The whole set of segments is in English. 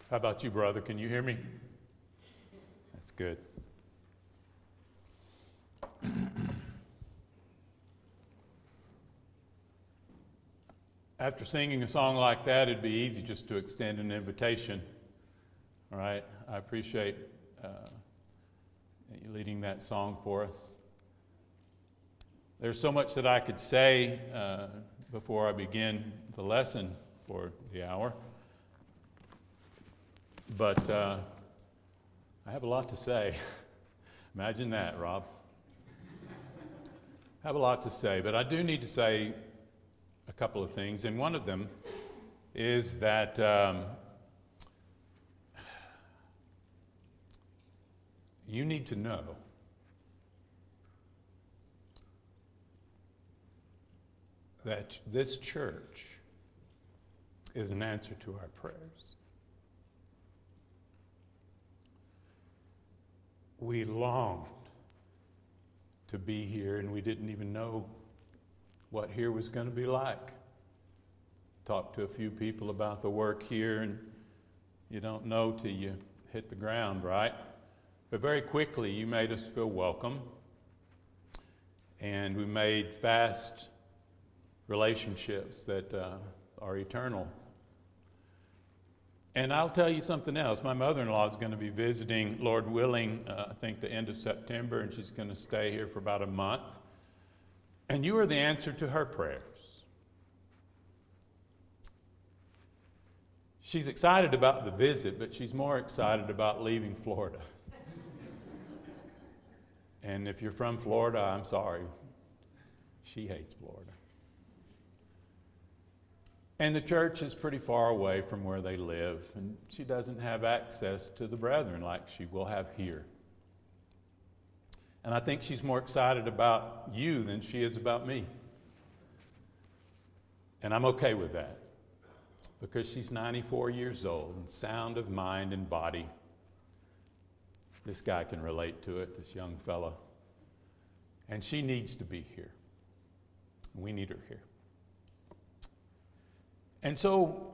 How about you, brother? Can you hear me? That's good. After singing a song like that, it'd be easy just to extend an invitation. All right? I appreciate you leading that song for us. There's so much that I could say before I begin the lesson for the hour. But I have a lot to say. Imagine that, Rob. I have a lot to say, but I do need to say a couple of things. And one of them is that you need to know that this church is an answer to our prayers. We longed to be here, and we didn't even know what here was going to be like. Talked to a few people about the work here, and you don't know till you hit the ground, right? But very quickly, you made us feel welcome, and we made fast relationships that are eternal. And I'll tell you something else. My mother-in-law is going to be visiting, Lord willing, I think the end of September, and she's going to stay here for about a month. And you are the answer to her prayers. She's excited about the visit, but she's more excited about leaving Florida. And if you're from Florida, I'm sorry. She hates Florida. And the church is pretty far away from where they live, and she doesn't have access to the brethren like she will have here. And I think she's more excited about you than she is about me. And I'm okay with that, because she's 94 years old and sound of mind and body. This guy can relate to it, this young fella. And she needs to be here. We need her here. And so,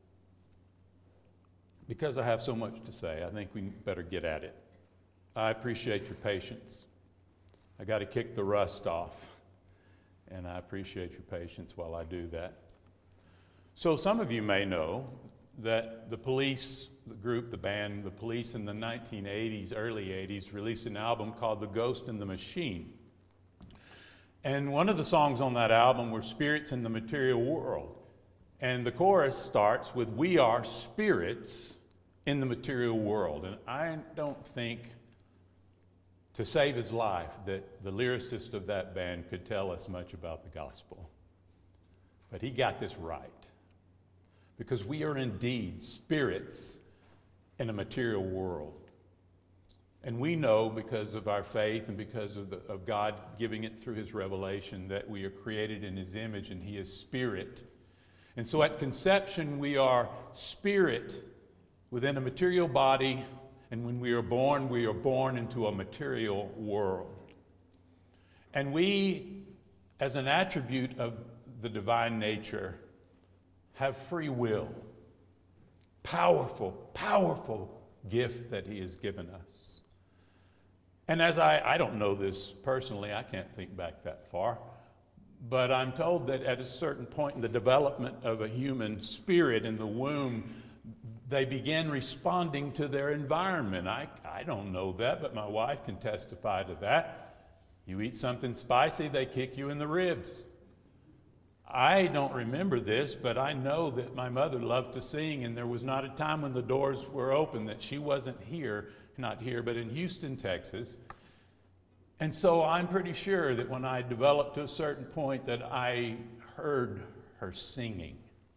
because I have so much to say, I think we better get at it. I appreciate your patience. I got to kick the rust off, and I appreciate your patience while I do that. So some of you may know that the Police, the group, the band, the Police in the 1980s, early 80s, released an album called The Ghost in the Machine. And one of the songs on that album were Spirits in the Material World. And the chorus starts with, "We are spirits in the material world." And I don't think, to save his life, that the lyricist of that band could tell us much about the gospel. But he got this right. Because we are indeed spirits in a material world. And we know, because of our faith and because of God giving it through his revelation, that we are created in his image and he is spirit. And so at conception, we are spirit within a material body, and when we are born into a material world. And we, as an attribute of the divine nature, have free will. Powerful, powerful gift that he has given us. And as I don't know this personally, I can't think back that far, but I'm told that at a certain point in the development of a human spirit in the womb, they begin responding to their environment. I don't know that, but my wife can testify to that. You eat something spicy, they kick you in the ribs. I don't remember this, but I know that my mother loved to sing, and there was not a time when the doors were open that she wasn't here, not here, but in Houston, Texas. And so I'm pretty sure that when I developed to a certain point that I heard her singing.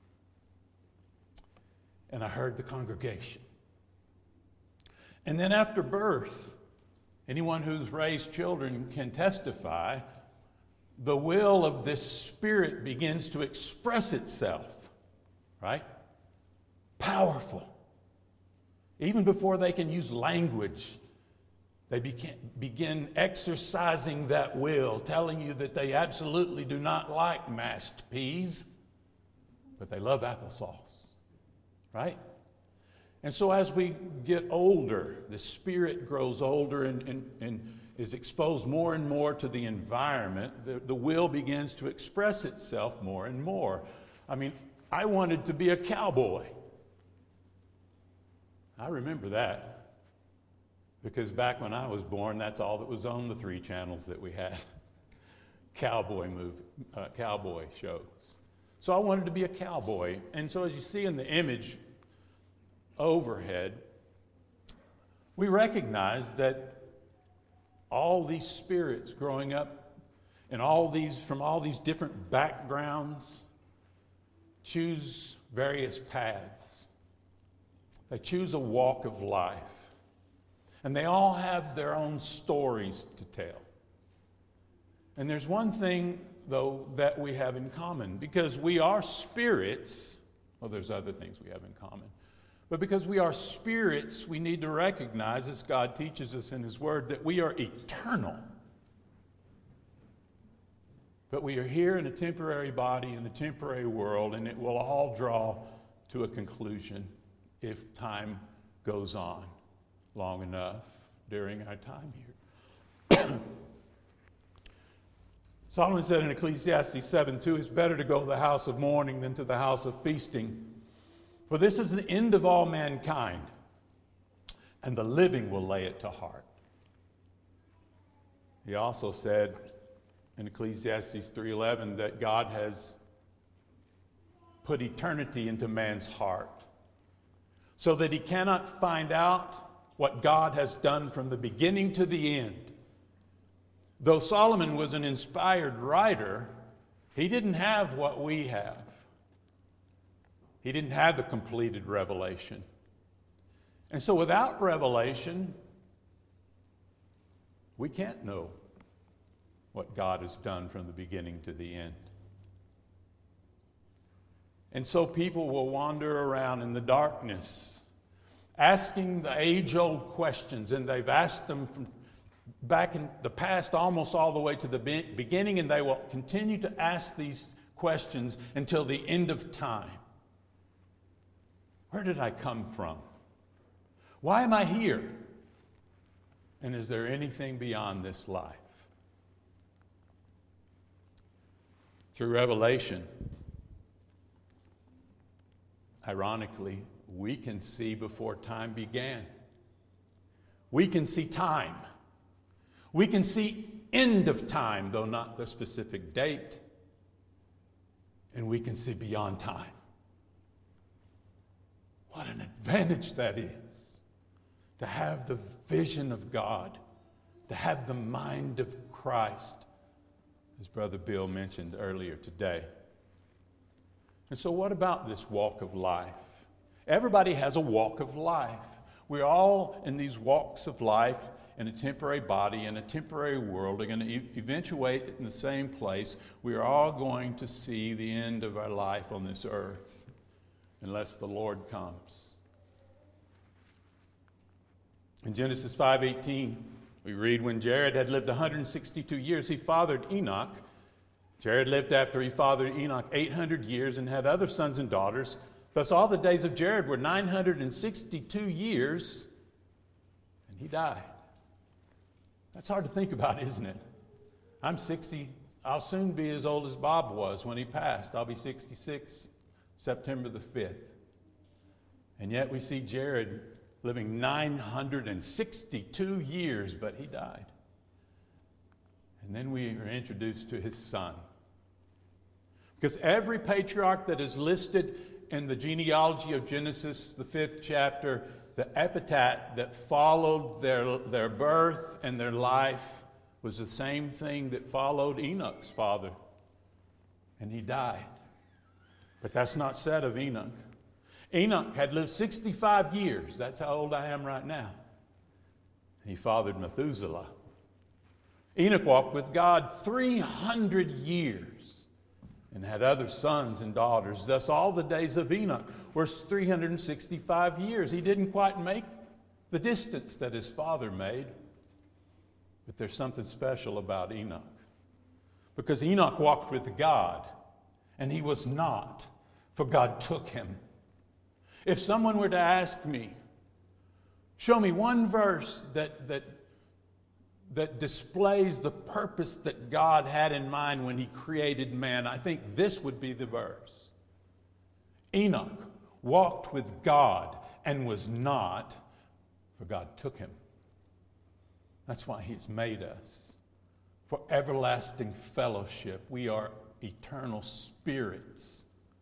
And I heard the congregation. And then after birth, anyone who's raised children can testify, the will of this spirit begins to express itself, right? Powerful. Even before they can use language, they begin exercising that will, telling you that they absolutely do not like mashed peas, but they love applesauce, right? And so as we get older, the spirit grows older and is exposed more and more to the environment. The will begins to express itself more and more. I mean, I wanted to be a cowboy. I remember that. Because back when I was born, that's all that was on the 3 channels that we had. Cowboy shows. So I wanted to be a cowboy. And so as you see in the image overhead, we recognize that all these spirits growing up and from all these different backgrounds choose various paths. They choose a walk of life. And they all have their own stories to tell. And there's one thing, though, that we have in common. Because we are spirits, well, there's other things we have in common. But because we are spirits, we need to recognize, as God teaches us in His Word, that we are eternal. But we are here in a temporary body, in a temporary world, and it will all draw to a conclusion if time goes on long enough during our time here. Solomon said in Ecclesiastes 7:2, it's better to go to the house of mourning than to the house of feasting. For this is the end of all mankind, and the living will lay it to heart. He also said in Ecclesiastes 3:11 that God has put eternity into man's heart, so that he cannot find out what God has done from the beginning to the end. Though Solomon was an inspired writer, he didn't have what we have. He didn't have the completed revelation. And so without revelation, we can't know what God has done from the beginning to the end. And so people will wander around in the darkness, asking the age-old questions, and they've asked them from back in the past almost all the way to the beginning, and they will continue to ask these questions until the end of time. Where did I come from? Why am I here? And is there anything beyond this life? Through revelation, ironically, we can see before time began. We can see time. We can see end of time, though not the specific date. And we can see beyond time. What an advantage that is, to have the vision of God, to have the mind of Christ, as Brother Bill mentioned earlier today. And so what about this walk of life? Everybody has a walk of life. We're all in these walks of life in a temporary body, in a temporary world. We're going to eventuate in the same place. We are all going to see the end of our life on this earth, unless the Lord comes. In Genesis 5:18, we read, when Jared had lived 162 years, he fathered Enoch. Jared lived after he fathered Enoch 800 years and had other sons and daughters. Thus all the days of Jared were 962 years, and he died. That's hard to think about, isn't it? I'm 60. I'll soon be as old as Bob was when he passed. I'll be 66 September the 5th. And yet we see Jared living 962 years, but he died. And then we are introduced to his son. Because every patriarch that is listed in the genealogy of Genesis, the 5th chapter, the epitaph that followed their birth and their life was the same thing that followed Enoch's father. And he died. But that's not said of Enoch. Enoch had lived 65 years. That's how old I am right now. He fathered Methuselah. Enoch walked with God 300 years and had other sons and daughters. Thus all the days of Enoch were 365 years. He didn't quite make the distance that his father made. But there's something special about Enoch. Because Enoch walked with God, and he was not, for God took him. If someone were to ask me, show me one verse that displays the purpose that God had in mind when he created man, I think this would be the verse. Enoch walked with God and was not, for God took him. That's why he's made us for everlasting fellowship. We are eternal spirits,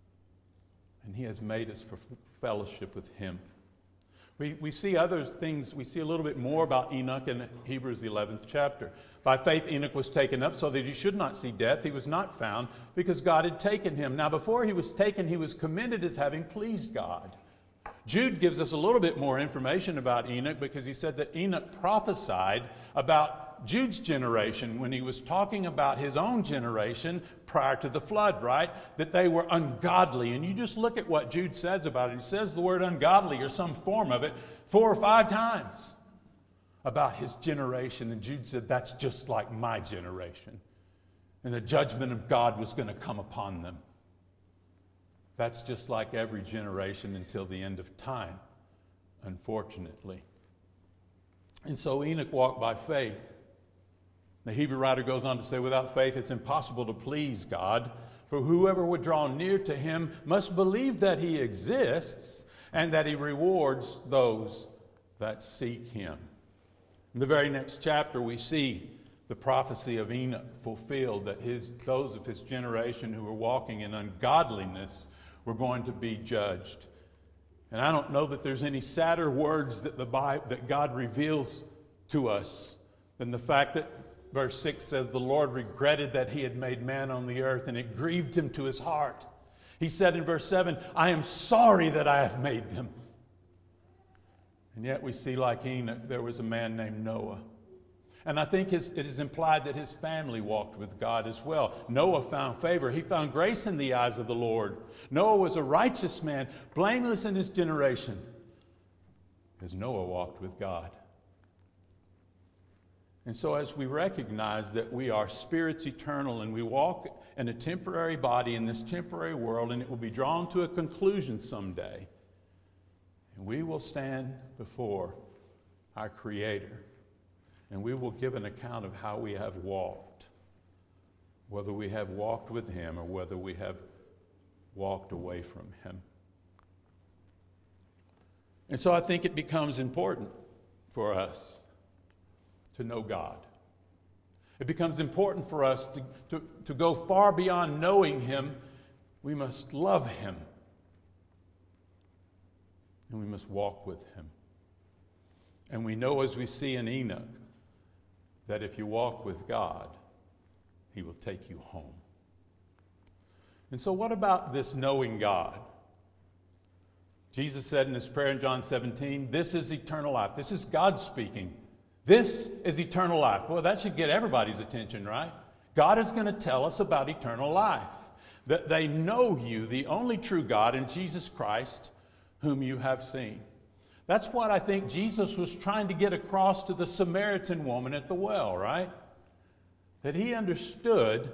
and he has made us for fellowship with him. We see other things. We see a little bit more about Enoch in Hebrews, the 11th chapter. By faith, Enoch was taken up so that he should not see death. He was not found because God had taken him. Now, before he was taken, he was commended as having pleased God. Jude gives us a little bit more information about Enoch because he said that Enoch prophesied about Jude's generation when he was talking about his own generation prior to the flood, right? That they were ungodly. And you just look at what Jude says about it. He says the word ungodly or some form of it 4 or 5 times about his generation. And Jude said, that's just like my generation. And the judgment of God was going to come upon them. That's just like every generation until the end of time, unfortunately. And so Enoch walked by faith. The Hebrew writer goes on to say, without faith it's impossible to please God, for whoever would draw near to him must believe that he exists and that he rewards those that seek him. In the very next chapter, we see the prophecy of Enoch fulfilled, that those of his generation who were walking in ungodliness were going to be judged. And I don't know that there's any sadder words that God reveals to us than the fact that verse 6 says, the Lord regretted that he had made man on the earth, and it grieved him to his heart. He said in verse 7, I am sorry that I have made them. And yet we see, like Enoch, there was a man named Noah. And I think it is implied that his family walked with God as well. Noah found favor. He found grace in the eyes of the Lord. Noah was a righteous man, blameless in his generation, because Noah walked with God. And so as we recognize that we are spirits eternal and we walk in a temporary body in this temporary world, and it will be drawn to a conclusion someday, and we will stand before our Creator, and we will give an account of how we have walked, whether we have walked with him or whether we have walked away from him. And so I think it becomes important for us to know God. It becomes important for us to go far beyond knowing him. We must love him. And we must walk with him. And we know, as we see in Enoch, that if you walk with God, he will take you home. And so what about this knowing God? Jesus said in his prayer in John 17, this is eternal life. This is God speaking. This is eternal life. Boy, that should get everybody's attention, right? God is going to tell us about eternal life. That they know you, the only true God, and Jesus Christ, whom you have seen. That's what I think Jesus was trying to get across to the Samaritan woman at the well, right? That he understood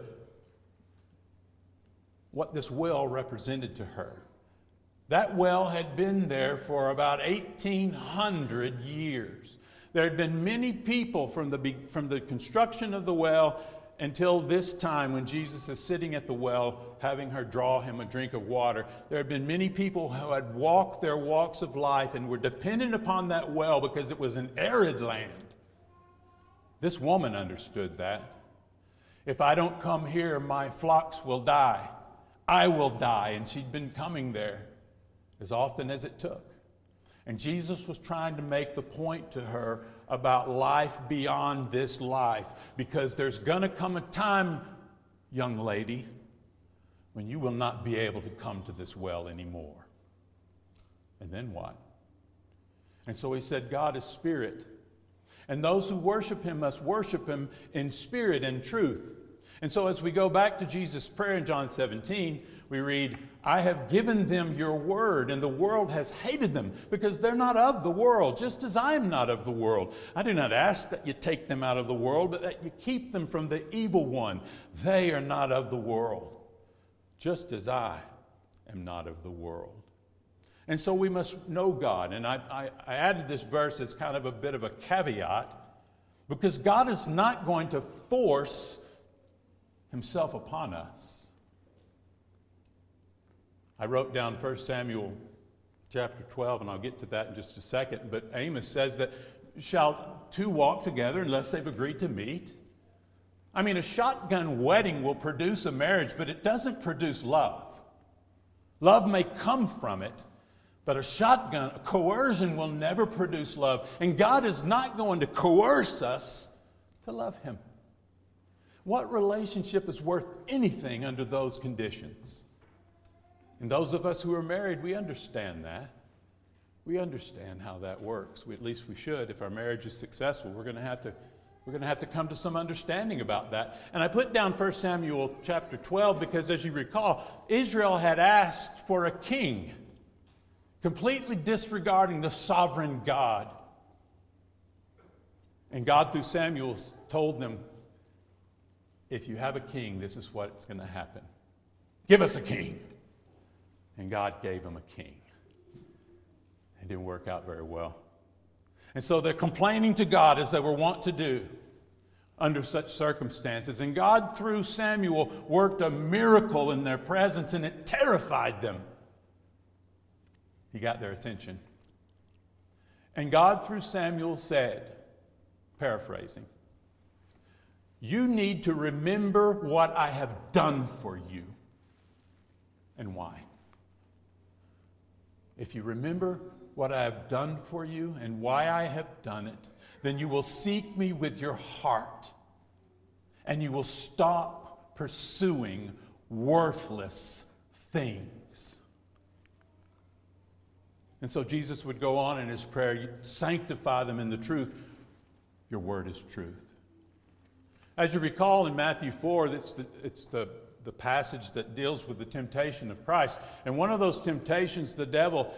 what this well represented to her. That well had been there for about 1,800 years. There had been many people from the construction of the well until this time when Jesus is sitting at the well having her draw him a drink of water. There had been many people who had walked their walks of life and were dependent upon that well because it was an arid land. This woman understood that. If I don't come here, my flocks will die. I will die. And she'd been coming there as often as it took. And Jesus was trying to make the point to her about life beyond this life, because there's going to come a time, young lady, when you will not be able to come to this well anymore. And then what? And so he said, God is spirit, and those who worship him must worship him in spirit and truth. And so as we go back to Jesus' prayer in John 17, we read, I have given them your word, and the world has hated them because they're not of the world, just as I am not of the world. I do not ask that you take them out of the world, but that you keep them from the evil one. They are not of the world, just as I am not of the world. And so we must know God. And I added this verse as kind of a bit of a caveat, because God is not going to force himself upon us. I wrote down 1 Samuel chapter 12, and I'll get to that in just a second. But Amos says that, shall two walk together unless they've agreed to meet? I mean, a shotgun wedding will produce a marriage, but it doesn't produce love. Love may come from it, but a coercion will never produce love. And God is not going to coerce us to love him. What relationship is worth anything under those conditions? And those of us who are married, we understand that. We understand how that works. At least we should. If our marriage is successful, we're going to have to come to some understanding about that. And I put down 1 Samuel chapter 12 because, as you recall, Israel had asked for a king, completely disregarding the sovereign God. And God, through Samuel, told them, if you have a king, this is what's going to happen. Give us a king. And God gave them a king. It didn't work out very well. And so they're complaining to God, as they were wont to do under such circumstances. And God, through Samuel, worked a miracle in their presence, and it terrified them. He got their attention. And God, through Samuel, said, paraphrasing, you need to remember what I have done for you and why. If you remember what I have done for you and why I have done it, then you will seek me with your heart, and you will stop pursuing worthless things. And so Jesus would go on in his prayer, sanctify them in the truth. Your word is truth. As you recall in Matthew 4, it's the passage that deals with the temptation of Christ. And one of those temptations, the devil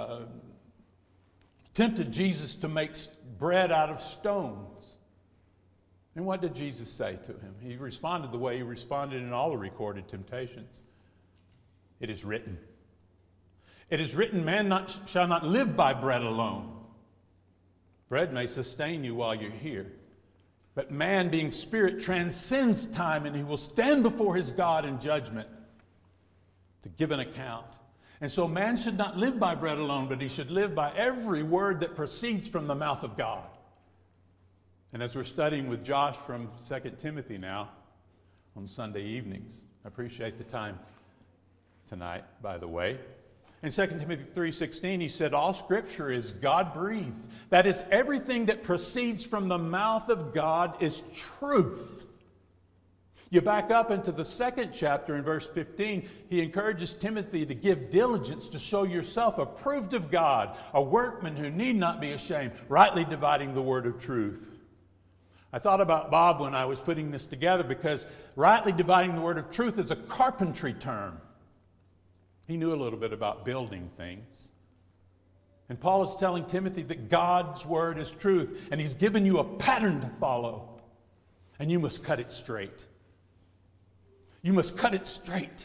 tempted Jesus to make bread out of stones. And what did Jesus say to him? He responded the way he responded in all the recorded temptations. It is written. It is written, man shall not live by bread alone. Bread may sustain you while you're here. But man, being spirit, transcends time, and he will stand before his God in judgment to give an account. And so man should not live by bread alone, but he should live by every word that proceeds from the mouth of God. And as we're studying with Josh from 2 Timothy now on Sunday evenings, I appreciate the time tonight, by the way. In 2 Timothy 3:16, he said, all Scripture is God-breathed. That is, everything that proceeds from the mouth of God is truth. You back up into the second chapter in verse 15, he encourages Timothy to give diligence to show yourself approved of God, a workman who need not be ashamed, rightly dividing the word of truth. I thought about Bob when I was putting this together, because rightly dividing the word of truth is a carpentry term. He knew a little bit about building things. And Paul is telling Timothy that God's word is truth, and he's given you a pattern to follow, and you must cut it straight. You must cut it straight.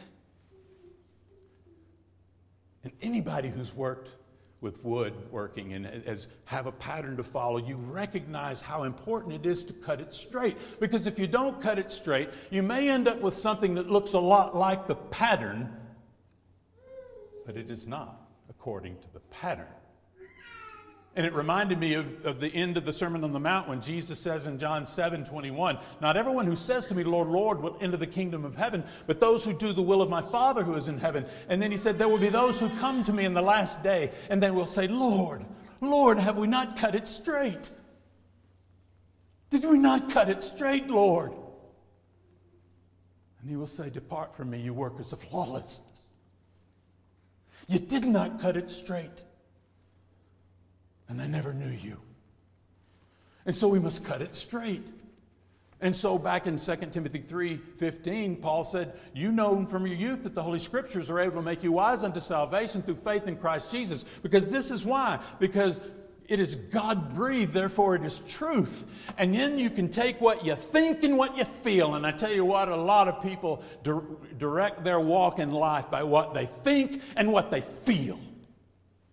And anybody who's worked with woodworking and have a pattern to follow, you recognize how important it is to cut it straight. Because if you don't cut it straight, you may end up with something that looks a lot like the pattern, but it is not according to the pattern. And it reminded me of the end of the Sermon on the Mount when Jesus says in John 7:21, not everyone who says to me, Lord, Lord, will enter the kingdom of heaven, but those who do the will of my Father who is in heaven. And then he said, there will be those who come to me in the last day, and they will say, Lord, Lord, have we not cut it straight? Did we not cut it straight, Lord? And he will say, depart from me, you workers of lawlessness. You did not cut it straight. And I never knew you. And so we must cut it straight. And so back in 2 Timothy 3:15, Paul said, you know from your youth that the Holy Scriptures are able to make you wise unto salvation through faith in Christ Jesus. Because this is why. Because it is God-breathed, therefore it is truth. And then you can take what you think and what you feel. And I tell you what, a lot of people direct their walk in life by what they think and what they feel.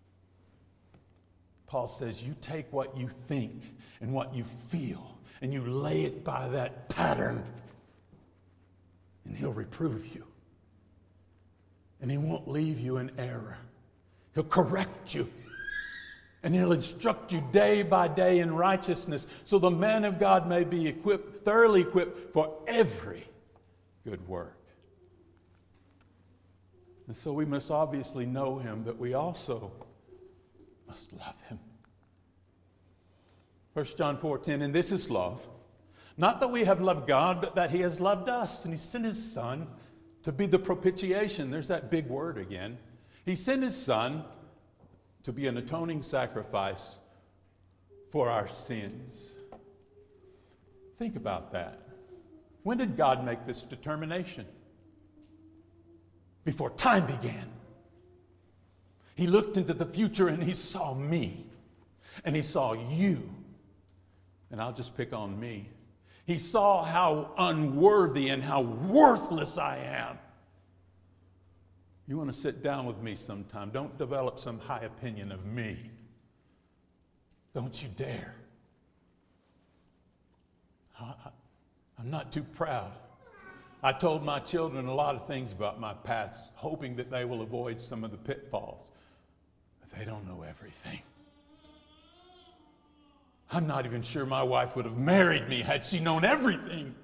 Paul says, you take what you think and what you feel and you lay it by that pattern, and he'll reprove you. And he won't leave you in error. He'll correct you. And he'll instruct you day by day in righteousness, so the man of God may be equipped, thoroughly equipped for every good work. And so we must obviously know him, but we also must love him. 1 John 4:10, and this is love. Not that we have loved God, but that he has loved us. And he sent his son to be the propitiation. There's that big word again. He sent his son to be an atoning sacrifice for our sins. Think about that. When did God make this determination? Before time began. He looked into the future and he saw me. And he saw you. And I'll just pick on me. He saw how unworthy and how worthless I am. You want to sit down with me sometime. Don't develop some high opinion of me. Don't you dare. I'm not too proud. I told my children a lot of things about my past, hoping that they will avoid some of the pitfalls. But they don't know everything. I'm not even sure my wife would have married me had she known everything.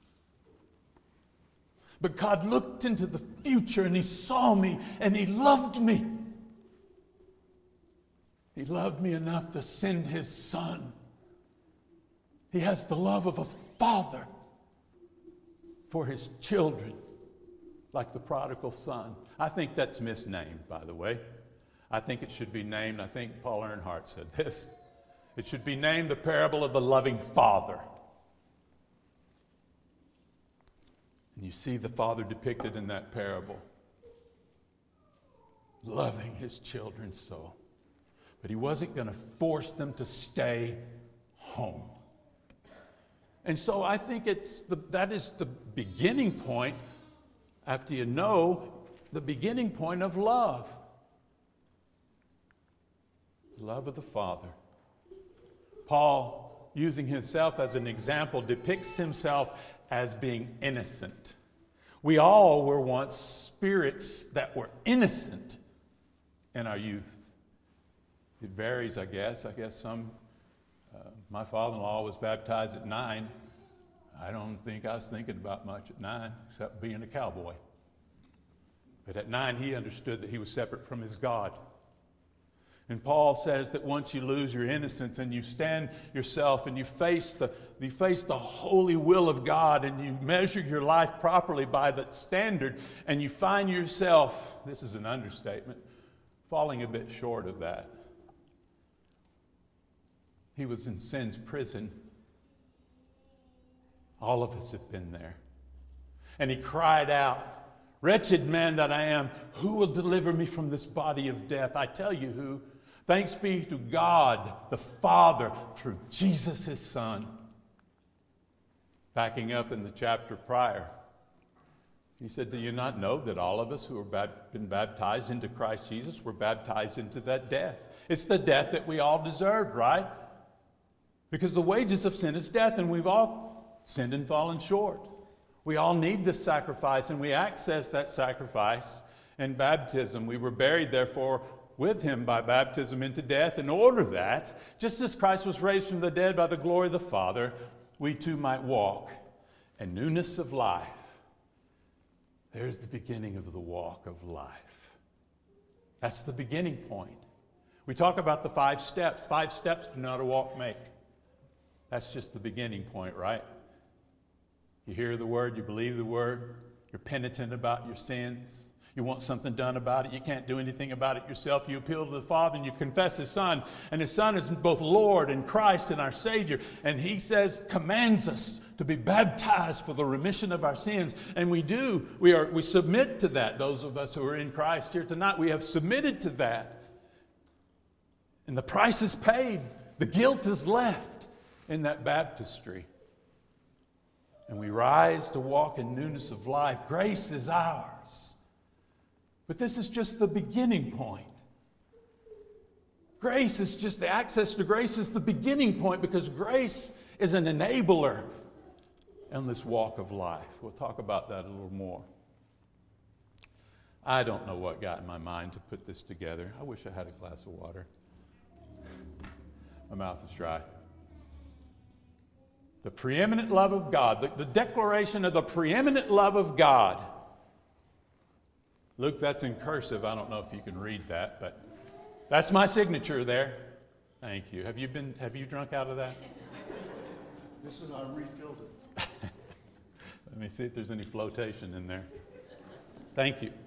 But God looked into the future and he saw me and he loved me. He loved me enough to send his son. He has the love of a father for his children, like the prodigal son. I think that's misnamed, by the way. I think it should be named, I think Paul Earnhardt said this, it should be named the parable of the loving father. And you see the father depicted in that parable, loving his children so. But he wasn't going to force them to stay home. And so I think that is the beginning point, after you know, the beginning point of love. Love of the Father. Paul, using himself as an example, depicts himself as being innocent. We all were once spirits that were innocent in our youth. It varies, I guess. My father-in-law was baptized at 9. I don't think I was thinking about much at 9, except being a cowboy. But at 9, he understood that he was separate from his God. And Paul says that once you lose your innocence and you stand yourself and you face the holy will of God and you measure your life properly by that standard, and you find yourself, this is an understatement, falling a bit short of that. He was in sin's prison. All of us have been there. And he cried out, "Wretched man that I am, who will deliver me from this body of death?" I tell you who. Thanks be to God, the Father, through Jesus, his Son. Backing up in the chapter prior, he said, "Do you not know that all of us who have been baptized into Christ Jesus were baptized into that death?" It's the death that we all deserved, right? Because the wages of sin is death, and we've all sinned and fallen short. We all need this sacrifice, and we access that sacrifice in baptism. We were buried, therefore, with him by baptism into death, in order that, just as Christ was raised from the dead by the glory of the Father, we too might walk in newness of life. There's the beginning of the walk of life. That's the beginning point. We talk about the 5 steps. 5 steps to know how to walk make. That's just the beginning point, right? You hear the word, you believe the word, you're penitent about your sins. You want something done about it. You can't do anything about it yourself. You appeal to the Father and you confess his Son. And his Son is both Lord and Christ and our Savior. And he commands us to be baptized for the remission of our sins. And we do. We submit to that. Those of us who are in Christ here tonight, we have submitted to that. And the price is paid. The guilt is left in that baptistry. And we rise to walk in newness of life. Grace is ours. But this is just the beginning point. Grace is just the access to grace is the beginning point, because grace is an enabler in this walk of life. We'll talk about that a little more. I don't know what got in my mind to put this together. I wish I had a glass of water. My mouth is dry. The preeminent love of God, the declaration of the preeminent love of God. Luke, that's in cursive. I don't know if you can read that, but that's my signature there. Thank you. Have you drunk out of that? This is, I refilled it. Let me see if there's any flotation in there. Thank you.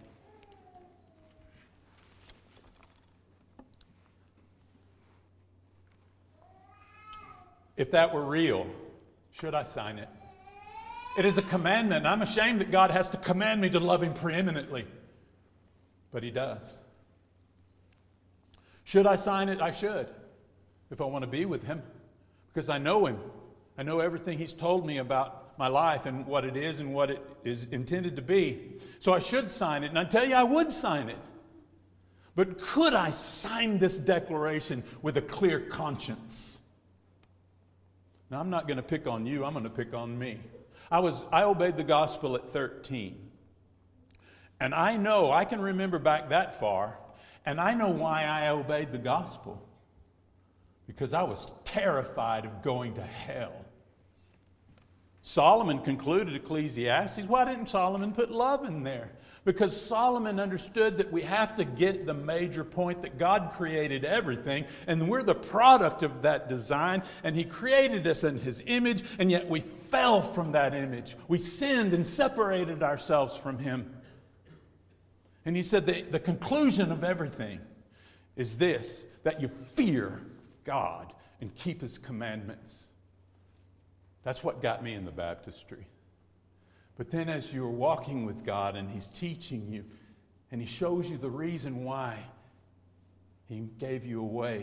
If that were real, should I sign it? It is a commandment. I'm ashamed that God has to command me to love Him preeminently. But He does. Should I sign it? I should. If I want to be with Him. Because I know Him. I know everything He's told me about my life and what it is and what it is intended to be. So I should sign it. And I tell you, I would sign it. But could I sign this declaration with a clear conscience? Now, I'm not going to pick on you. I'm going to pick on me. I obeyed the gospel at 13. And I can remember back that far, and I know why I obeyed the gospel. Because I was terrified of going to hell. Solomon concluded Ecclesiastes. Why didn't Solomon put love in there? Because Solomon understood that we have to get the major point that God created everything, and we're the product of that design, and He created us in His image, and yet we fell from that image. We sinned and separated ourselves from Him. And he said the conclusion of everything is this, that you fear God and keep His commandments. That's what got me in the baptistry. But then as you're walking with God and He's teaching you and He shows you the reason why He gave you away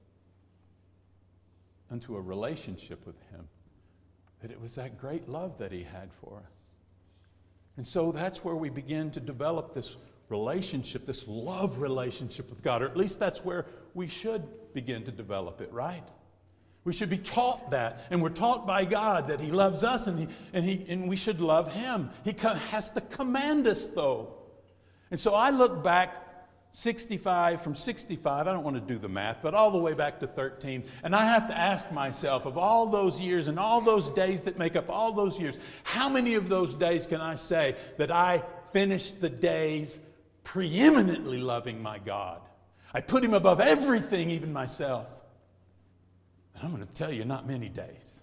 unto a relationship with Him, that it was that great love that He had for us. And so that's where we begin to develop this relationship, this love relationship with God, or at least that's where we should begin to develop it, right? We should be taught that, and we're taught by God that He loves us, and we should love Him. He has to command us, though. And so I look back from 65, I don't want to do the math, but all the way back to 13, and I have to ask myself, of all those years and all those days that make up all those years, how many of those days can I say that I finished the days preeminently loving my God? I put Him above everything, even myself. I'm going to tell you, not many days.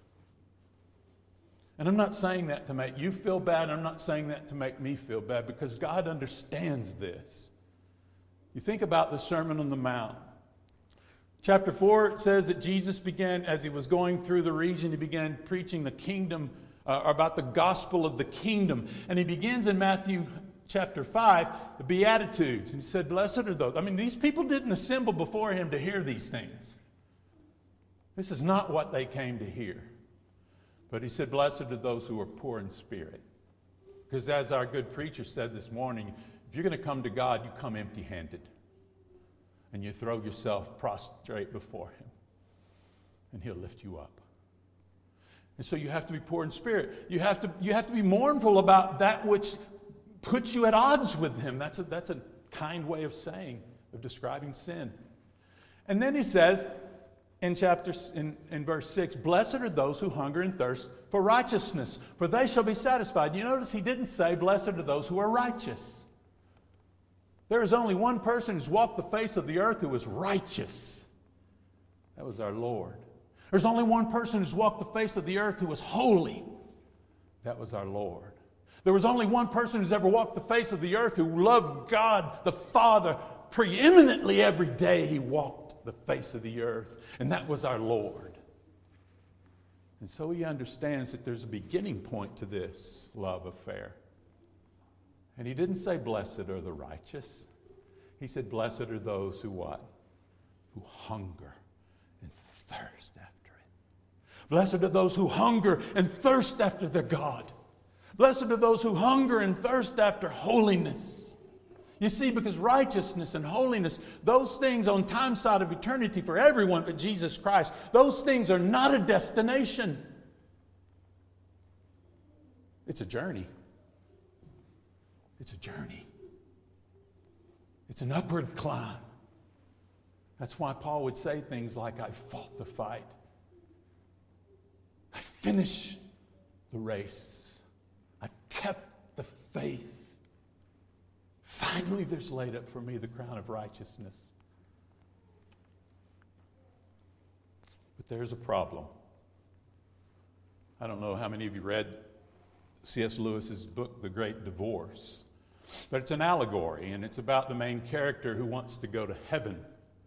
And I'm not saying that to make you feel bad. I'm not saying that to make me feel bad, because God understands this. You think about the Sermon on the Mount. Chapter 4, it says that Jesus began, as He was going through the region, He began preaching the kingdom, about the gospel of the kingdom. And He begins in Matthew chapter 5, the Beatitudes. And He said, blessed are those. I mean, these people didn't assemble before Him to hear these things. This is not what they came to hear. But He said, blessed are those who are poor in spirit. Because as our good preacher said this morning, if you're going to come to God, you come empty-handed. And you throw yourself prostrate before Him. And He'll lift you up. And so you have to be poor in spirit. You have to be mournful about that which puts you at odds with Him. That's a kind way of describing sin. And then He says, in verse 6, blessed are those who hunger and thirst for righteousness, for they shall be satisfied. You notice He didn't say, blessed are those who are righteous. There is only one person who's walked the face of the earth who was righteous. That was our Lord. There's only one person who's walked the face of the earth who was holy. That was our Lord. There was only one person who's ever walked the face of the earth who loved God the Father preeminently every day He walked the face of the earth, and that was our Lord. And so He understands that there's a beginning point to this love affair. And He didn't say, blessed are the righteous. He said, blessed are those who what? Who hunger and thirst after it. Blessed are those who hunger and thirst after their God. Blessed are those who hunger and thirst after holiness. You see, because righteousness and holiness, those things on time side of eternity for everyone but Jesus Christ, those things are not a destination. It's a journey. It's a journey. It's an upward climb. That's why Paul would say things like, I fought the fight. I finished the race. I've kept the faith. Finally, there's laid up for me the crown of righteousness. But there's a problem. I don't know how many of you read C.S. Lewis's book, The Great Divorce. But it's an allegory, and it's about the main character who wants to go to heaven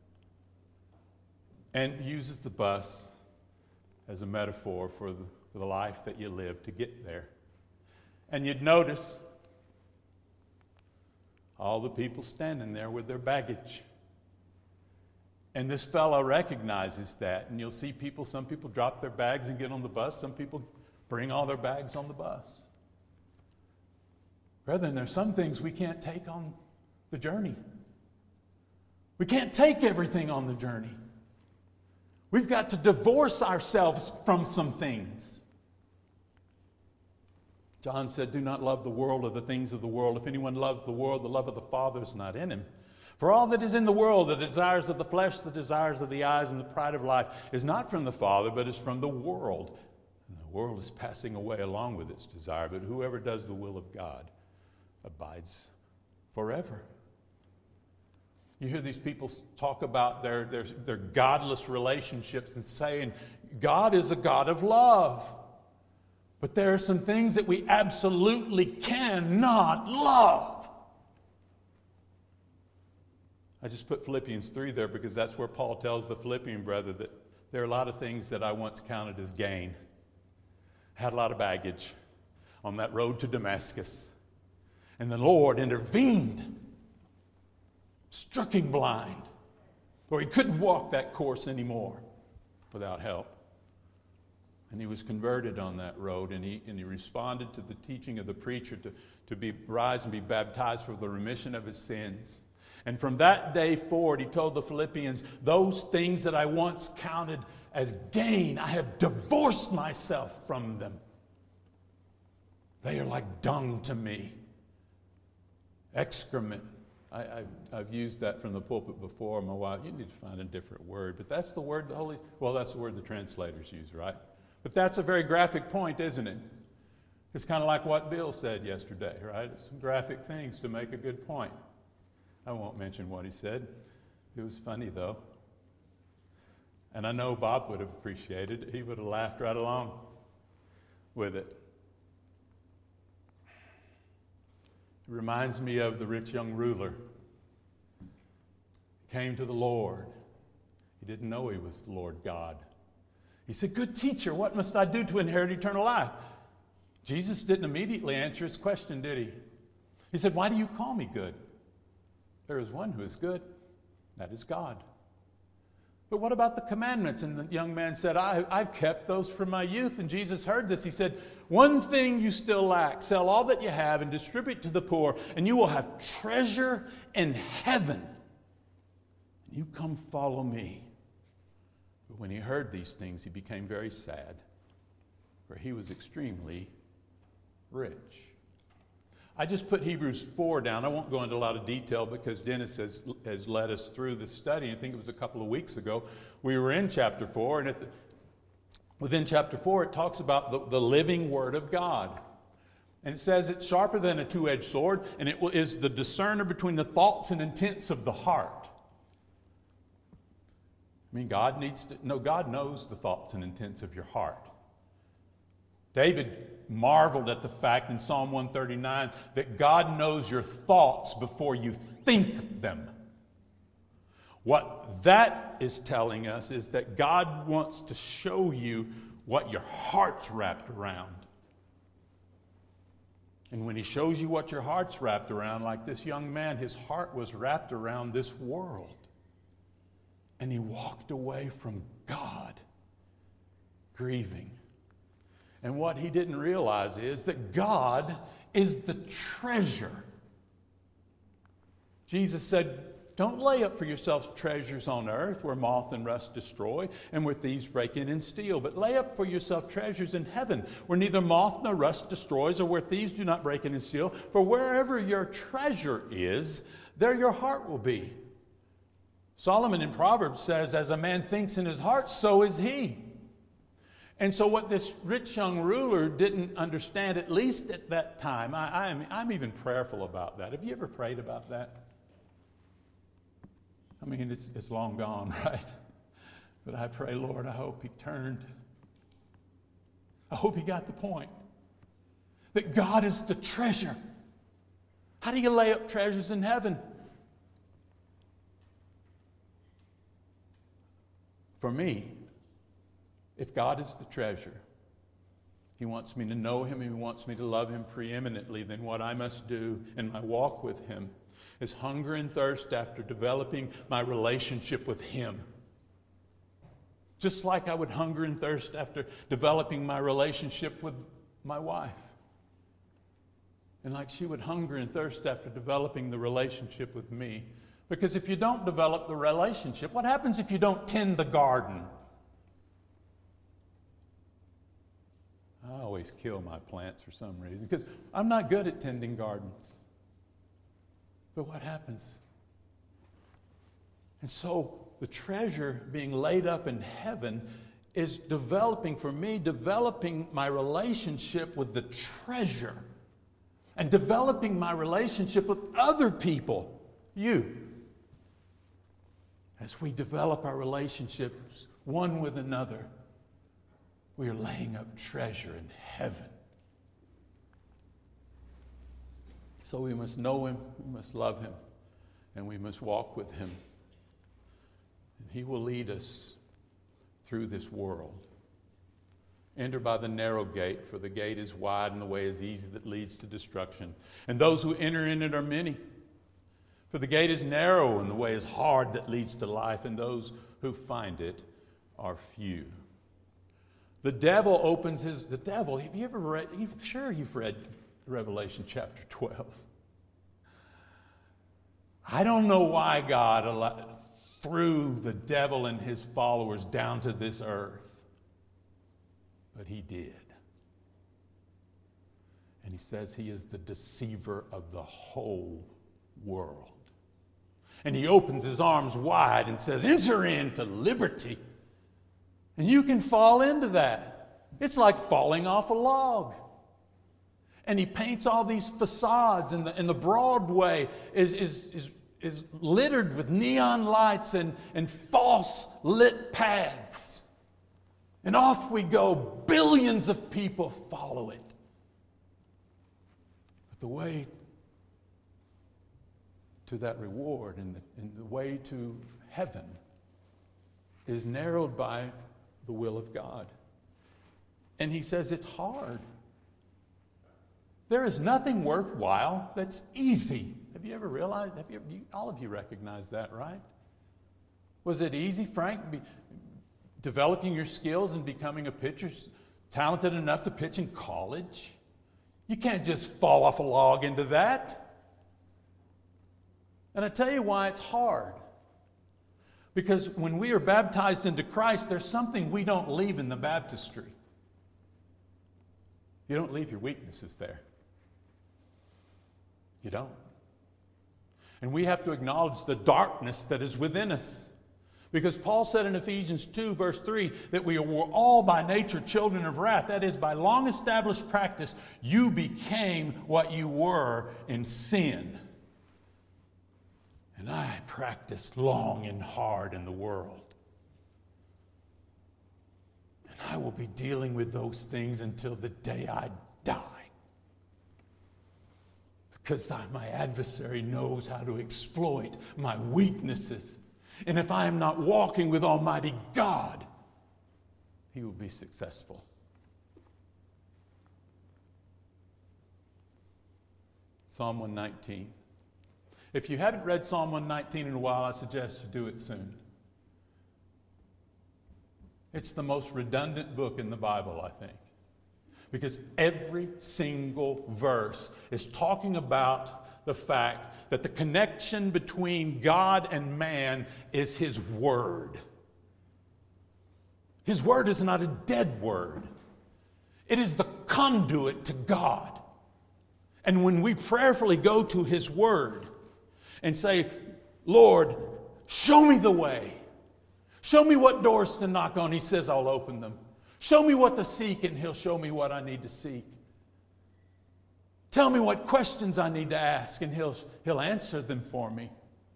and uses the bus as a metaphor for the life that you live to get there. And you'd notice all the people standing there with their baggage. And this fellow recognizes that, and you'll see some people drop their bags and get on the bus, some people bring all their bags on the bus. Brethren, there's some things we can't take on the journey. We can't take everything on the journey. We've got to divorce ourselves from some things. John said, do not love the world or the things of the world. If anyone loves the world, the love of the Father is not in him. For all that is in the world, the desires of the flesh, the desires of the eyes, and the pride of life, is not from the Father, but is from the world. And the world is passing away along with its desire, but whoever does the will of God abides forever. You hear these people talk about their godless relationships and saying, God is a God of love. But there are some things that we absolutely cannot love. I just put Philippians 3 there because that's where Paul tells the Philippian brother that there are a lot of things that I once counted as gain. I had a lot of baggage on that road to Damascus. And the Lord intervened, struck him blind, or he couldn't walk that course anymore without help. And he was converted on that road, and he responded to the teaching of the preacher to rise and be baptized for the remission of his sins. And from that day forward, he told the Philippians, those things that I once counted as gain, I have divorced myself from them. They are like dung to me. Excrement. I've used that from the pulpit before. My wife, you need to find a different word. But that's the word that's the word the translators use, right? But that's a very graphic point, isn't it? It's kind of like what Bill said yesterday, right? It's some graphic things to make a good point. I won't mention what he said. It was funny, though. And I know Bob would have appreciated it. He would have laughed right along with it. It reminds me of the rich young ruler. He came to the Lord. He didn't know he was the Lord God. He said, good teacher, what must I do to inherit eternal life? Jesus didn't immediately answer his question, did he? He said, why do you call me good? There is one who is good. That is God. But what about the commandments? And the young man said, I've kept those from my youth. And Jesus heard this. He said, one thing you still lack. Sell all that you have and distribute to the poor, and you will have treasure in heaven. You come follow me. But when he heard these things, he became very sad, for he was extremely rich. I just put Hebrews 4 down. I won't go into a lot of detail because Dennis has led us through this study. I think it was a couple of weeks ago. We were in chapter 4, and within chapter 4, it talks about the living Word of God. And it says it's sharper than a two-edged sword, and it is the discerner between the thoughts and intents of the heart. I mean, God knows the thoughts and intents of your heart. David marveled at the fact in Psalm 139 that God knows your thoughts before you think them. What that is telling us is that God wants to show you what your heart's wrapped around. And when he shows you what your heart's wrapped around, like this young man, his heart was wrapped around this world. And he walked away from God, grieving. And what he didn't realize is that God is the treasure Jesus said, don't lay up for yourselves treasures on earth where moth and rust destroy and where thieves break in and steal. But lay up for yourself treasures in heaven where neither moth nor rust destroys or where thieves do not break in and steal. For wherever your treasure is, there your heart will be. Solomon in Proverbs says, as a man thinks in his heart, so is he. And so what this rich young ruler didn't understand, at least at that time, I'm even prayerful about that. Have you ever prayed about that? I mean, it's long gone, right? But I pray, Lord, I hope he turned. I hope he got the point. That God is the treasure. How do you lay up treasures in heaven? For me, if God is the treasure, he wants me to know him, he wants me to love him preeminently, then what I must do in my walk with him is hunger and thirst after developing my relationship with him. Just like I would hunger and thirst after developing my relationship with my wife. And like she would hunger and thirst after developing the relationship with me. Because if you don't develop the relationship, what happens if you don't tend the garden? I always kill my plants for some reason because I'm not good at tending gardens. But what happens? And so the treasure being laid up in heaven is developing my relationship with the treasure and developing my relationship with other people, you. As we develop our relationships one with another, we are laying up treasure in heaven. So we must know him, we must love him, and we must walk with him. And he will lead us through this world. Enter by the narrow gate, for the gate is wide and the way is easy that leads to destruction. And those who enter in it are many. For the gate is narrow and the way is hard that leads to life, and those who find it are few. The devil, have you ever read, you've read Revelation chapter 12. I don't know why God threw the devil and his followers down to this earth, but he did. And he says he is the deceiver of the whole world. And he opens his arms wide and says, enter into liberty. And you can fall into that. It's like falling off a log. And he paints all these facades, and the Broadway is littered with neon lights and false lit paths. And off we go. Billions of people follow it. But the way to that reward and the way to heaven is narrowed by the will of God. And he says it's hard. There is nothing worthwhile that's easy. Have you ever realized? All of you recognize that, right? Was it easy, Frank, developing your skills and becoming a pitcher, talented enough to pitch in college? You can't just fall off a log into that. And I tell you why it's hard. Because when we are baptized into Christ, there's something we don't leave in the baptistry. You don't leave your weaknesses there. You don't. And we have to acknowledge the darkness that is within us. Because Paul said in Ephesians 2, verse 3, that we were all by nature children of wrath. That is, by long established practice, you became what you were in sin. And I practiced long and hard in the world. And I will be dealing with those things until the day I die. Because my adversary knows how to exploit my weaknesses. And if I am not walking with Almighty God, he will be successful. Psalm 119. If you haven't read Psalm 119 in a while, I suggest you do it soon. It's the most redundant book in the Bible, I think. Because every single verse is talking about the fact that the connection between God and man is His Word. His Word is not a dead word. It is the conduit to God. And when we prayerfully go to His Word and say, Lord, show me the way. Show me what doors to knock on. He says, I'll open them. Show me what to seek, and He'll show me what I need to seek. Tell me what questions I need to ask, and He'll answer them for me.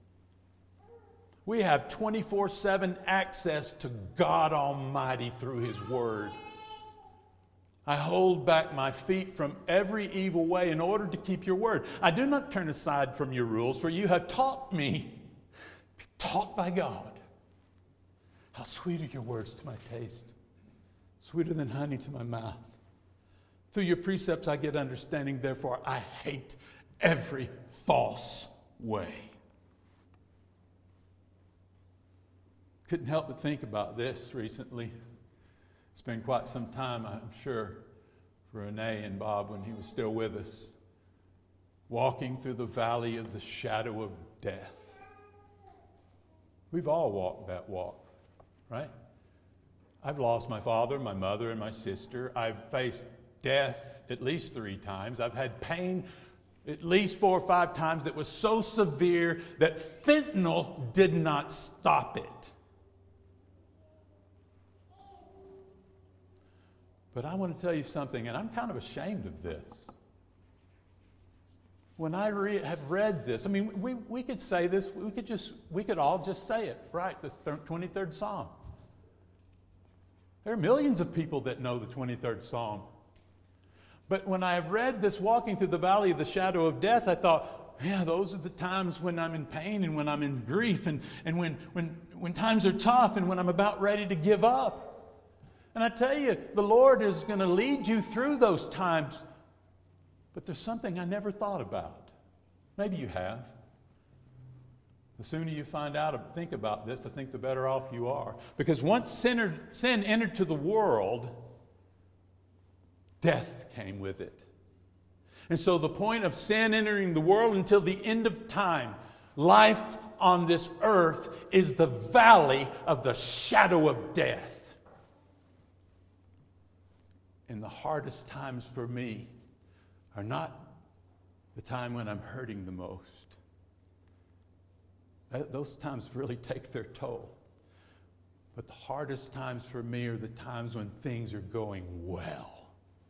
We have 24/7 access to God Almighty through His Word. I hold back my feet from every evil way in order to keep your word. I do not turn aside from your rules, for you have taught me, be taught by God. How sweet are your words to my taste, sweeter than honey to my mouth. Through your precepts I get understanding, therefore I hate every false way. Couldn't help but think about this recently. It's been quite some time, I'm sure, for Renee and Bob when he was still with us. Walking through the valley of the shadow of death. We've all walked that walk, right? I've lost my father, my mother, and my sister. I've faced death at least 3 times. I've had pain at least 4 or 5 times that was so severe that fentanyl did not stop it. But I want to tell you something, and I'm kind of ashamed of this. When I have read this, I mean, we could say this, we could all just say it, right? This 23rd Psalm. There are millions of people that know the 23rd Psalm. But when I have read this, walking through the valley of the shadow of death, I thought, yeah, those are the times when I'm in pain and when I'm in grief and when times are tough and when I'm about ready to give up. And I tell you, the Lord is going to lead you through those times. But there's something I never thought about. Maybe you have. The sooner you find out and think about this, I think the better off you are. Because once sin entered to the world, death came with it. And so the point of sin entering the world until the end of time, life on this earth is the valley of the shadow of death. And the hardest times for me are not the time when I'm hurting the most. Those times really take their toll. But the hardest times for me are the times when things are going well.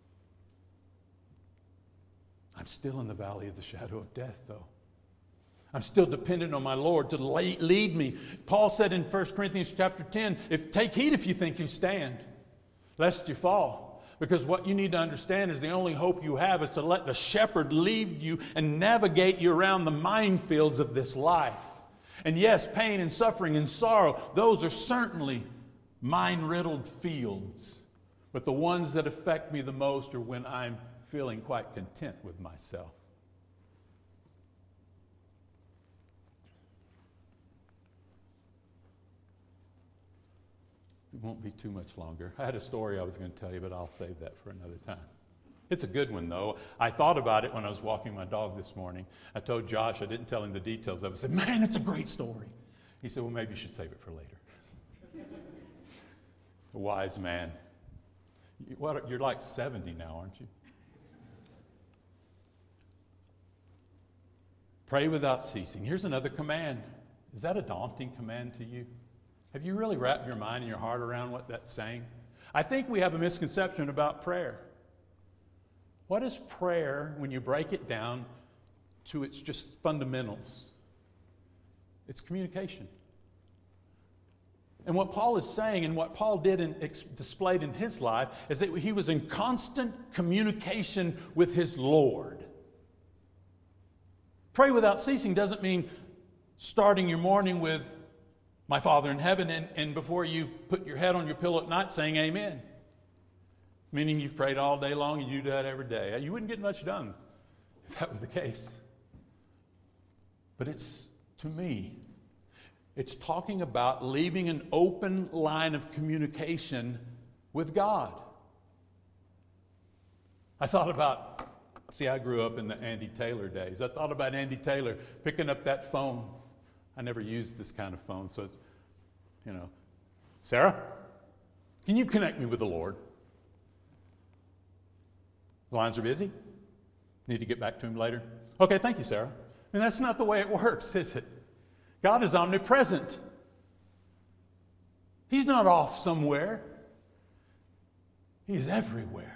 I'm still in the valley of the shadow of death, though. I'm still dependent on my Lord to lead me. Paul said in 1 Corinthians chapter 10, take heed if you think you stand, lest you fall. Because what you need to understand is the only hope you have is to let the shepherd lead you and navigate you around the minefields of this life. And yes, pain and suffering and sorrow, those are certainly mine-riddled fields. But the ones that affect me the most are when I'm feeling quite content with myself. It won't be too much longer. I had a story I was going to tell you, but I'll save that for another time. It's a good one, though. I thought about it when I was walking my dog this morning. I told Josh, I didn't tell him the details of it. I said, man, it's a great story. He said, well, maybe you should save it for later. A wise man. You're like 70 now, aren't you? Pray without ceasing. Here's another command. Is that a daunting command to you? Have you really wrapped your mind and your heart around what that's saying? I think we have a misconception about prayer. What is prayer when you break it down to its just fundamentals? It's communication. And what Paul is saying and what Paul did and displayed in his life is that he was in constant communication with his Lord. Pray without ceasing doesn't mean starting your morning with my Father in heaven, and before you put your head on your pillow at night saying amen. Meaning you've prayed all day long and you do that every day. You wouldn't get much done if that were the case. But to me, it's talking about leaving an open line of communication with God. I thought about See, I grew up in the Andy Taylor days. I thought about Andy Taylor picking up that phone. I never used this kind of phone, so, Sarah, can you connect me with the Lord? The lines are busy. Need to get back to him later. Okay, thank you, Sarah. I mean, that's not the way it works, is it? God is omnipresent. He's not off somewhere. He's everywhere.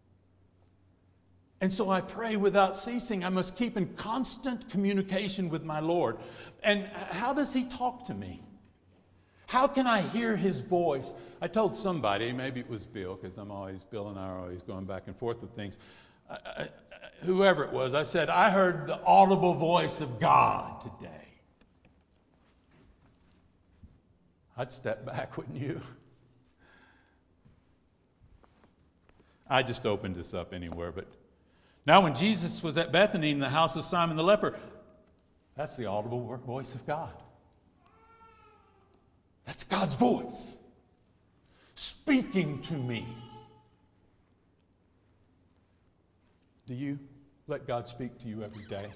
And so I pray without ceasing. I must keep in constant communication with my Lord. And how does he talk to me? How can I hear his voice? I told somebody, maybe it was Bill, because Bill and I are always going back and forth with things. Whoever it was, I said, I heard the audible voice of God today. I'd step back, wouldn't you? I just opened this up anywhere, but now when Jesus was at Bethany in the house of Simon the leper, that's the audible voice of God. That's God's voice speaking to me. Do you let God speak to you every day?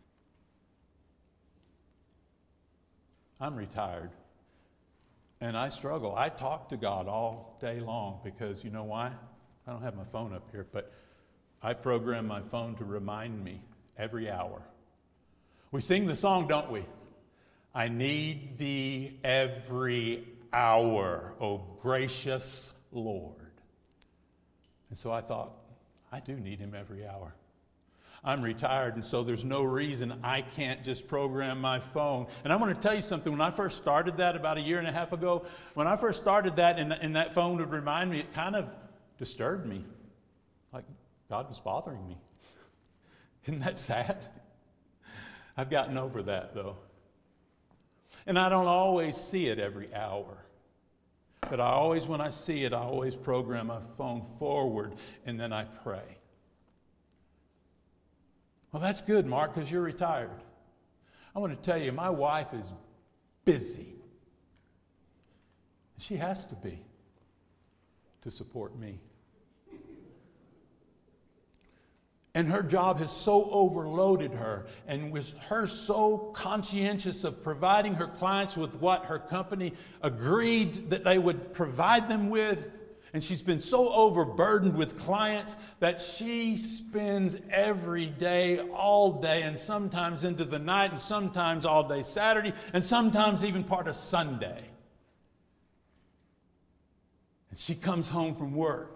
I'm retired, and I struggle. I talk to God all day long because you know why? I don't have my phone up here, but I program my phone to remind me every hour. We sing the song, don't we? I need thee every hour, O gracious Lord. And so I thought, I do need him every hour. I'm retired, and so there's no reason I can't just program my phone. And I want to tell you something. When I first started that about a year and a half ago, when I first started that and that phone would remind me, it kind of disturbed me. Like God was bothering me. Isn't that sad? I've gotten over that, though. And I don't always see it every hour. But when I see it, I always program my phone forward, and then I pray. Well, that's good, Mark, because you're retired. I want to tell you, my wife is busy. She has to be to support me. And her job has so overloaded her, and with her so conscientious of providing her clients with what her company agreed that they would provide them with, and she's been so overburdened with clients that she spends every day, all day, and sometimes into the night, and sometimes all day Saturday, and sometimes even part of Sunday. And she comes home from work.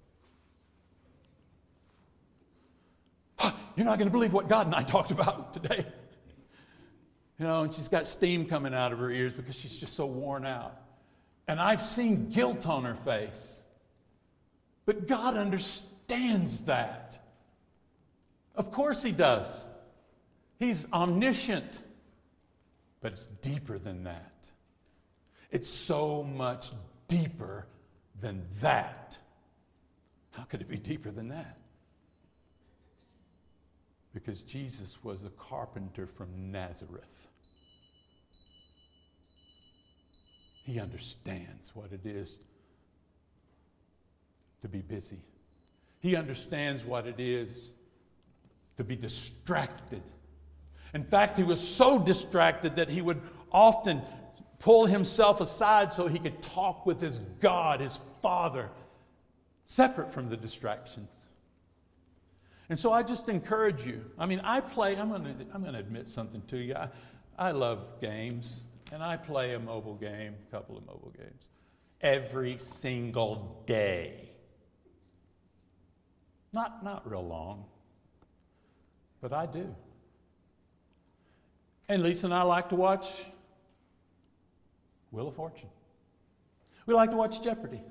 You're not going to believe what God and I talked about today. And she's got steam coming out of her ears because she's just so worn out. And I've seen guilt on her face. But God understands that. Of course he does. He's omniscient. But it's deeper than that. It's so much deeper than that. How could it be deeper than that? Because Jesus was a carpenter from Nazareth. He understands what it is to be busy. He understands what it is to be distracted. In fact, he was so distracted that he would often pull himself aside so he could talk with his God, his Father, separate from the distractions. And so I just encourage you. I'm going to admit something to you. I love games, and I play a couple of mobile games, every single day. Not real long, but I do. And Lisa and I like to watch Wheel of Fortune. We like to watch Jeopardy.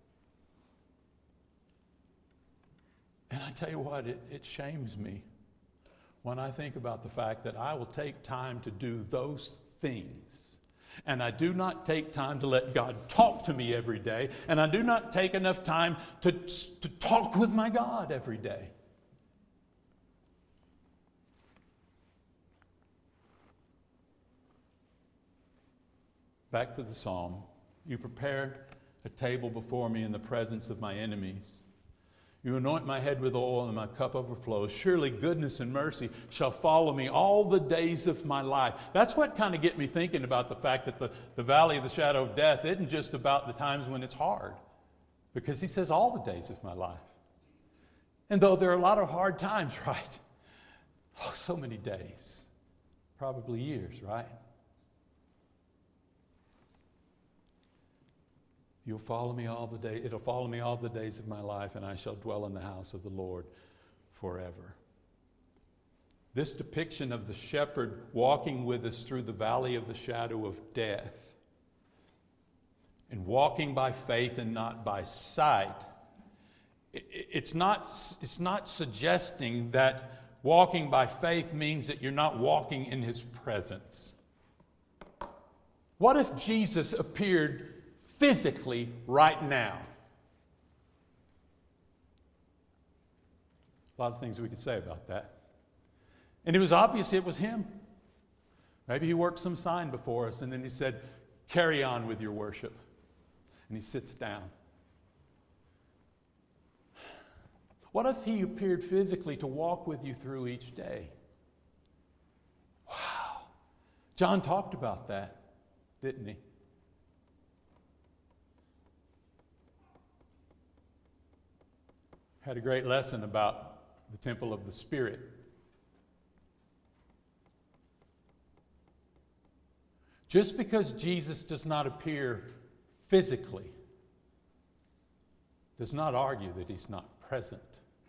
And I tell you what, it shames me when I think about the fact that I will take time to do those things. And I do not take time to let God talk to me every day. And I do not take enough time to talk with my God every day. Back to the psalm. You prepared a table before me in the presence of my enemies. You anoint my head with oil, and my cup overflows. Surely goodness and mercy shall follow me all the days of my life. That's what kind of get me thinking about the fact that the valley of the shadow of death isn't just about the times when it's hard. Because he says all the days of my life. And though there are a lot of hard times, right? Oh, so many days. Probably years, right? You'll follow me all the day. It'll follow me all the days of my life, and I shall dwell in the house of the Lord forever. This depiction of the shepherd walking with us through the valley of the shadow of death and walking by faith and not by sight, it's not suggesting that walking by faith means that you're not walking in his presence. What if Jesus appeared physically right now? A lot of things we could say about that. And it was obvious it was him. Maybe he worked some sign before us and then he said, carry on with your worship. And he sits down. What if he appeared physically to walk with you through each day? Wow. John talked about that, didn't he? Had a great lesson about the temple of the Spirit. Just because Jesus does not appear physically does not argue that he's not present.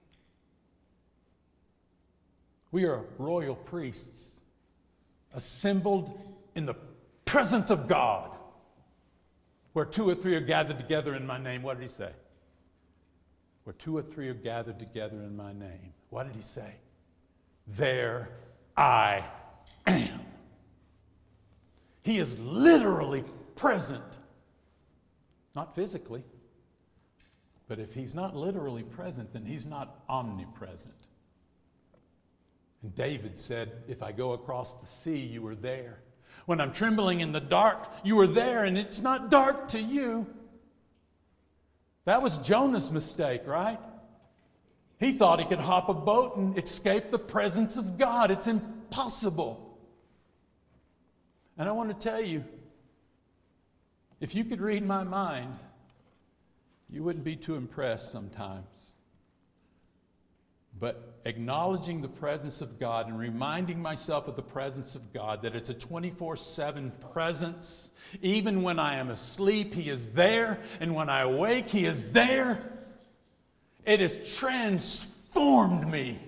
We are royal priests assembled in the presence of God, where 2 or 3 are gathered together in my name. What did he say? Where 2 or 3 are gathered together in my name. What did he say? There I am. He is literally present. Not physically. But if he's not literally present, then he's not omnipresent. And David said, if I go across the sea, you are there. When I'm trembling in the dark, you are there, and it's not dark to you. That was Jonah's mistake, right? He thought he could hop a boat and escape the presence of God. It's impossible. And I want to tell you, if you could read my mind, you wouldn't be too impressed sometimes. But acknowledging the presence of God and reminding myself of the presence of God, that it's a 24/7 presence. Even when I am asleep, he is there. And when I awake, he is there. It has transformed me.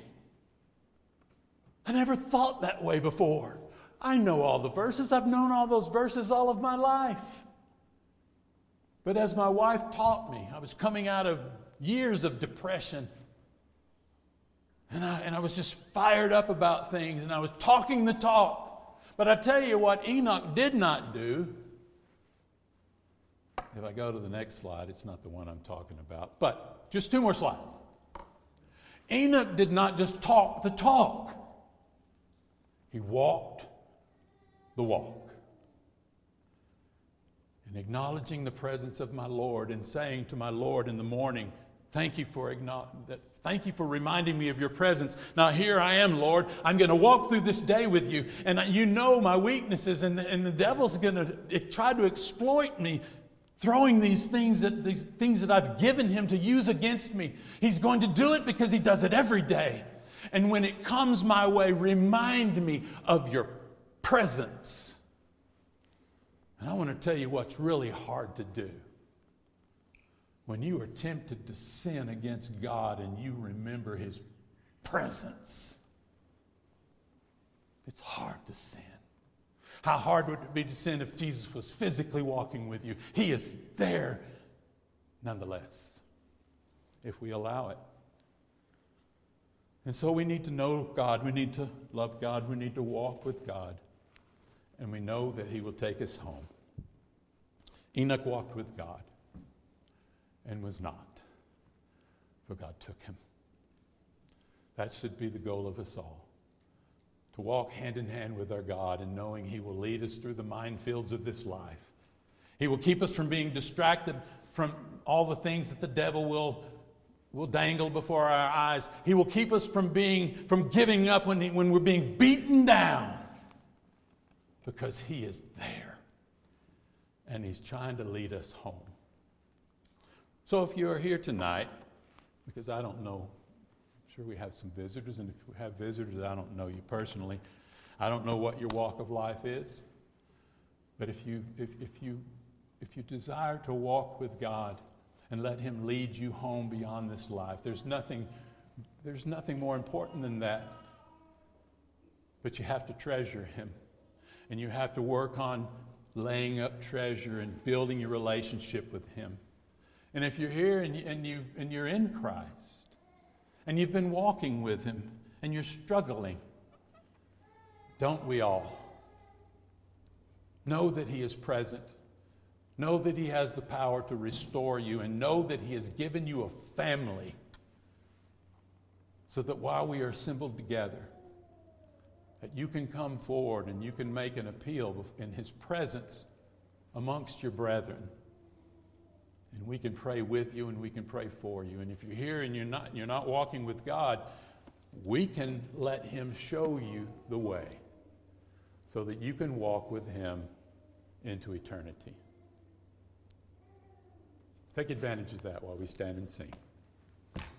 I never thought that way before. I know all the verses. I've known all those verses all of my life. But as my wife taught me, I was coming out of years of depression. And I was just fired up about things, and I was talking the talk. But I tell you what Enoch did not do. If I go to the next slide, it's not the one I'm talking about. But just 2 more slides. Enoch did not just talk the talk. He walked the walk. And acknowledging the presence of my Lord and saying to my Lord in the morning, thank you for reminding me of your presence. Now here I am, Lord. I'm going to walk through this day with you. And you know my weaknesses, and the devil's going to try to exploit me, throwing these things that I've given him to use against me. He's going to do it because he does it every day. And when it comes my way, remind me of your presence. And I want to tell you what's really hard to do. When you are tempted to sin against God and you remember his presence, it's hard to sin. How hard would it be to sin if Jesus was physically walking with you? He is there nonetheless, if we allow it. And so we need to know God. We need to love God. We need to walk with God. And we know that he will take us home. Enoch walked with God and was not, for God took him. That should be the goal of us all, to walk hand in hand with our God and knowing he will lead us through the minefields of this life. He will keep us from being distracted from all the things that the devil will will dangle before our eyes. He will keep us from giving up when we're being beaten down, because He is there and He's trying to lead us home. So if you're here tonight, because I don't know, I'm sure we have some visitors, and if we have visitors, I don't know you personally. I don't know what your walk of life is. But if you desire to walk with God and let Him lead you home beyond this life, there's nothing more important than that. But you have to treasure Him. And you have to work on laying up treasure and building your relationship with Him. And if you're here and you're in Christ, and you've been walking with Him, and you're struggling, don't we all? Know that He is present. Know that He has the power to restore you, and know that He has given you a family, so that while we are assembled together, that you can come forward and you can make an appeal in His presence amongst your brethren. And we can pray with you and we can pray for you. And if you're here and you're not walking with God, we can let Him show you the way so that you can walk with Him into eternity. Take advantage of that while we stand and sing.